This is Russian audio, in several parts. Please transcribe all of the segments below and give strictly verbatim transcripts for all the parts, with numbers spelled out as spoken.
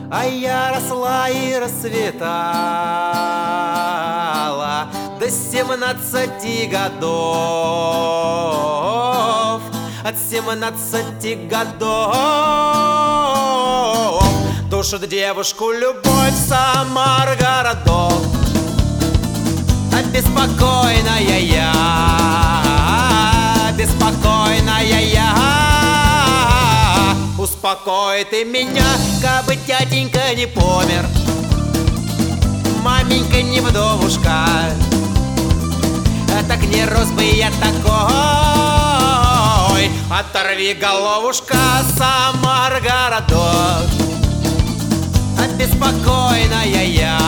А я росла и расцветала до семнадцати годов. От семнадцати годов душит девушку любовь Самар городов. А беспокойная я, беспокойная я, успокой ты меня, кабы тятенька не помер, маменька не вдовушка, так не рос бы я такой. Оторви головушка, Самар городок. А беспокойная я,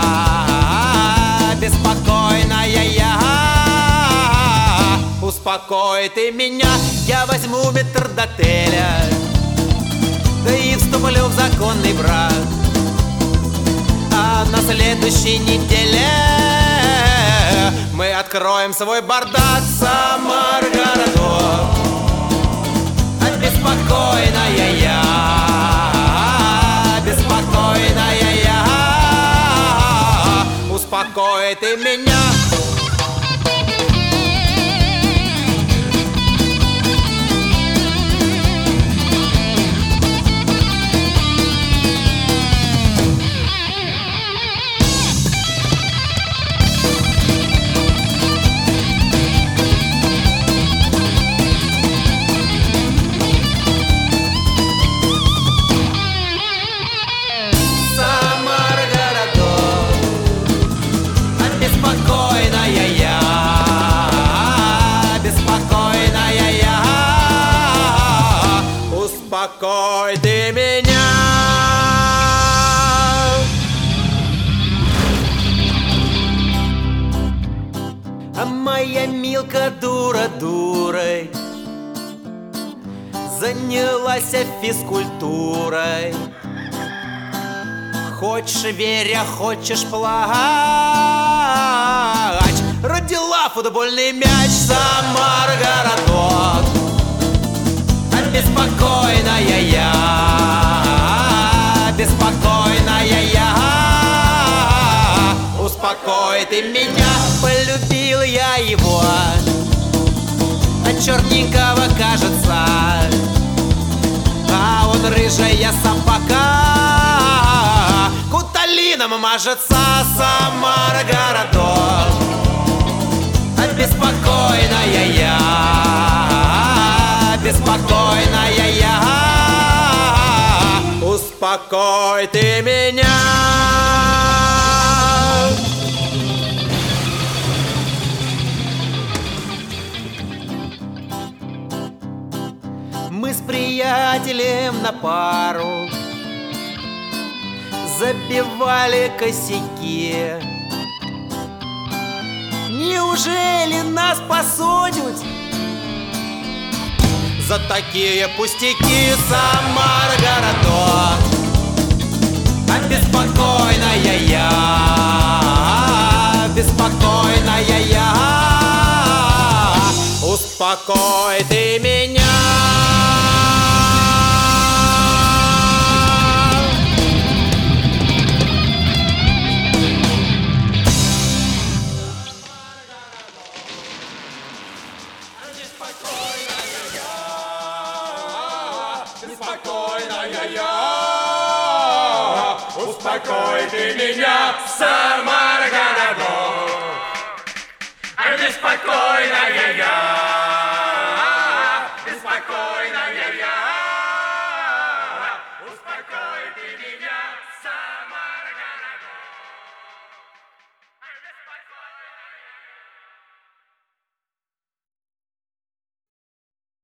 беспокойная я, успокой ты меня, я возьму метрдотеля, да и вступлю в законный брак. А на следующей неделе мы откроем свой бардак, Самар городок. А беспокойная я, беспокойная я, успокой ты меня. Успокой ты меня. А моя Милка дура дурой занялась физкультурой. Хочешь верь, а хочешь плачь, родила футбольный мяч, Самар городок. Беспокойная я, беспокойная я, успокой ты меня. Полюбил я его, а черненького кажется, а он рыжая собака, куталином мажется, Самар городок. А беспокойная я, беспокойная я, успокой ты меня. Мы с приятелем на пару забивали косяки. Неужели нас посудят за такие пустяки, Самар городок? А беспокойная я, беспокойная я, успокой ты меня. Беспокойная я, успокой ты меня, Самар.